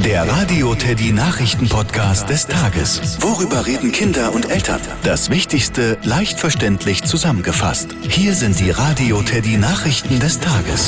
Der Radio Teddy Nachrichten-Podcast des Tages. Worüber reden Kinder und Eltern? Das Wichtigste leicht verständlich zusammengefasst. Hier sind die Radio Teddy Nachrichten des Tages.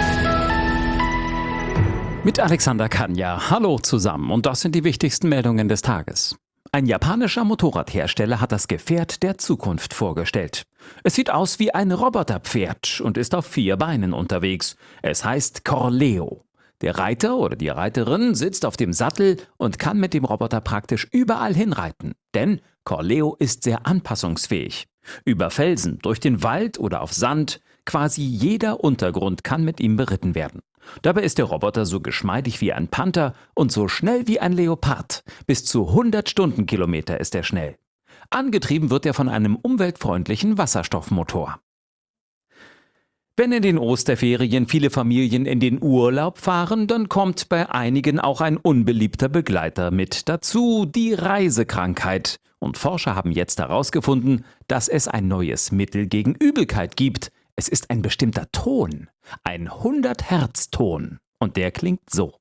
Mit Alexander Kanja. Hallo zusammen und das sind die wichtigsten Meldungen des Tages. Ein japanischer Motorradhersteller hat das Gefährt der Zukunft vorgestellt. Es sieht aus wie ein Roboterpferd und ist auf 4 Beinen unterwegs. Es heißt Corleo. Der Reiter oder die Reiterin sitzt auf dem Sattel und kann mit dem Roboter praktisch überall hinreiten. Denn Corleo ist sehr anpassungsfähig. Über Felsen, durch den Wald oder auf Sand, quasi jeder Untergrund kann mit ihm beritten werden. Dabei ist der Roboter so geschmeidig wie ein Panther und so schnell wie ein Leopard. Bis zu 100 Stundenkilometer ist er schnell. Angetrieben wird er von einem umweltfreundlichen Wasserstoffmotor. Wenn in den Osterferien viele Familien in den Urlaub fahren, dann kommt bei einigen auch ein unbeliebter Begleiter mit dazu, die Reisekrankheit. Und Forscher haben jetzt herausgefunden, dass es ein neues Mittel gegen Übelkeit gibt. Es ist ein bestimmter Ton, ein 100-Hertz-Ton. Und der klingt so.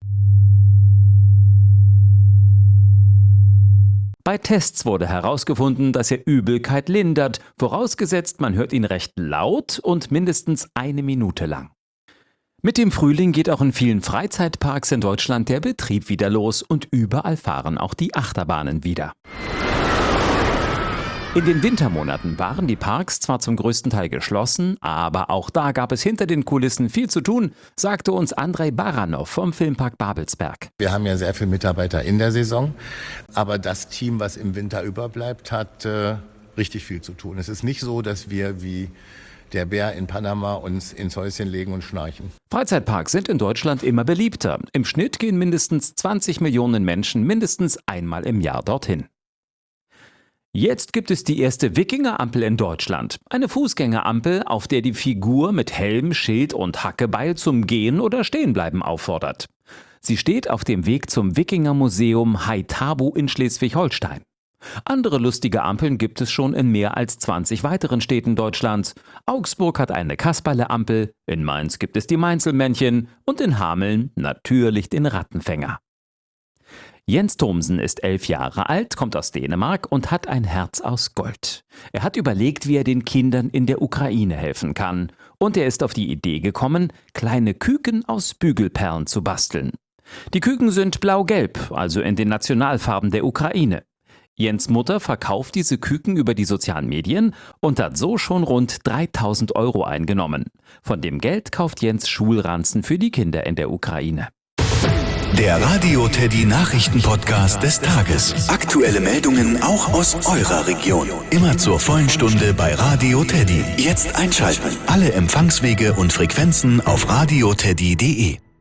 Bei Tests wurde herausgefunden, dass er Übelkeit lindert, vorausgesetzt man hört ihn recht laut und mindestens 1 Minute lang. Mit dem Frühling geht auch in vielen Freizeitparks in Deutschland der Betrieb wieder los und überall fahren auch die Achterbahnen wieder. In den Wintermonaten waren die Parks zwar zum größten Teil geschlossen, aber auch da gab es hinter den Kulissen viel zu tun, sagte uns Andrei Baranov vom Filmpark Babelsberg. Wir haben ja sehr viele Mitarbeiter in der Saison, aber das Team, was im Winter überbleibt, hat richtig viel zu tun. Es ist nicht so, dass wir wie der Bär in Panama uns ins Häuschen legen und schnarchen. Freizeitparks sind in Deutschland immer beliebter. Im Schnitt gehen mindestens 20 Millionen Menschen mindestens einmal im Jahr dorthin. Jetzt gibt es die erste Wikingerampel in Deutschland. Eine Fußgängerampel, auf der die Figur mit Helm, Schild und Hackebeil zum Gehen oder Stehenbleiben auffordert. Sie steht auf dem Weg zum Wikingermuseum Haithabu in Schleswig-Holstein. Andere lustige Ampeln gibt es schon in mehr als 20 weiteren Städten Deutschlands. Augsburg hat eine Kasperle-Ampel, in Mainz gibt es die Mainzelmännchen und in Hameln natürlich den Rattenfänger. Jens Thomsen ist 11 Jahre alt, kommt aus Dänemark und hat ein Herz aus Gold. Er hat überlegt, wie er den Kindern in der Ukraine helfen kann. Und er ist auf die Idee gekommen, kleine Küken aus Bügelperlen zu basteln. Die Küken sind blau-gelb, also in den Nationalfarben der Ukraine. Jens' Mutter verkauft diese Küken über die sozialen Medien und hat so schon rund 3.000 € eingenommen. Von dem Geld kauft Jens Schulranzen für die Kinder in der Ukraine. Der Radio Teddy Nachrichten-Podcast des Tages. Aktuelle Meldungen auch aus eurer Region. Immer zur vollen Stunde bei Radio Teddy. Jetzt einschalten. Alle Empfangswege und Frequenzen auf radioteddy.de.